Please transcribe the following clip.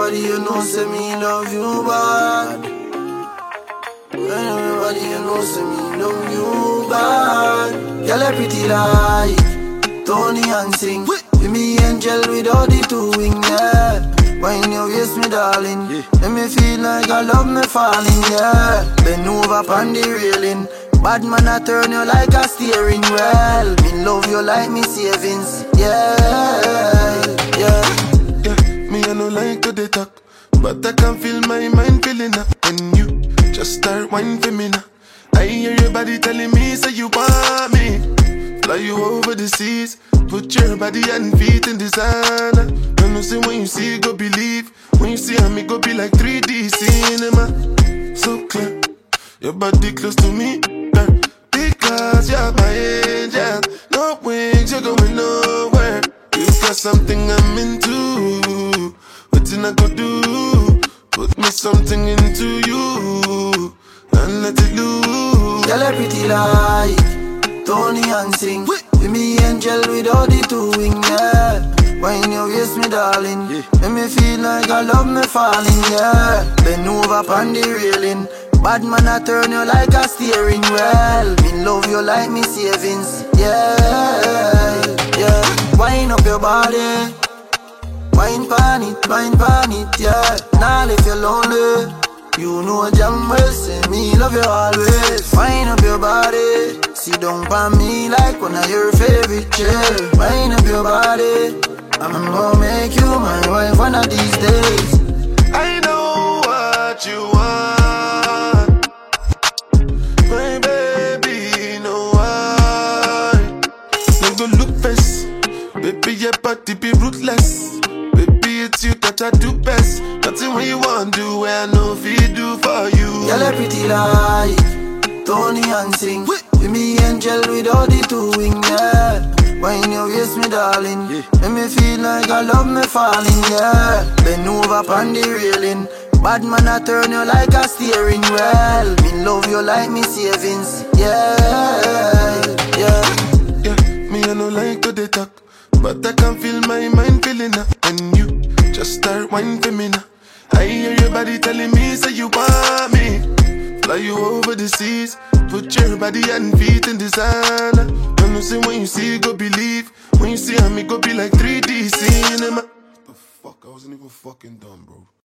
everybody you know say me love you bad. Everybody you know say me love you bad. Girl, you pretty like Tony and sing. Be me angel without the two wing, yeah. When you waist me darling, make me feel like I love me falling, yeah. Bend over pon the railing. Bad man I turn you like a steering wheel. Me love you like me savings, yeah, yeah. Yeah, me I no like to dey talk, but I can feel my mind feeling up when you just start whining for me now. I hear your body telling me say you want me. Fly you over the seas, put your body and feet in designer. And you say when you see go believe, when you see me go be like 3D cinema. So clear, your body close to me, girl, because you're my angel. No wings, you're going nowhere. You got something I'm into. What I go do? Put me something into you and let it loose. Girl, you pretty like Tony and sing. Be me angel without the two wing, yeah. When you waist me darling, make me feel like I love me falling, yeah. Bend over pon the railing. Bad man I turn you like a steering wheel. Me love you like me savings, yeah, yeah. Wind up your body, wine pan it, yeah. Now if you're lonely, you know damn well say me love you always. Wind up your body, sit down by me like one of your favorite chairs. Wind up your body, I'm gonna make you my wife one of these days. I know what you want, my baby, know why. Let's go look first, baby, your body be ruthless. Baby, it's you that I do best. Nothing what you want do, where I know if you do for you. Girl, you pretty like Tony and sing. Be me angel without the two wing, yeah. When you waist me darling, make me feel like I love me falling, yeah. Bend over pon the railing. Bad man I turn you like a steering wheel. Me love you like me savings, yeah, yeah. Yeah, me I no like to dey talk, but I can feel my mind feeling up when you just start whining for me now. I hear your body telling me say you want me. Fly you over the seas, put your body and feet in designer. And you say when you see go believe, when you see me go be like 3D cinema. The fuck, I wasn't even fucking dumb, bro.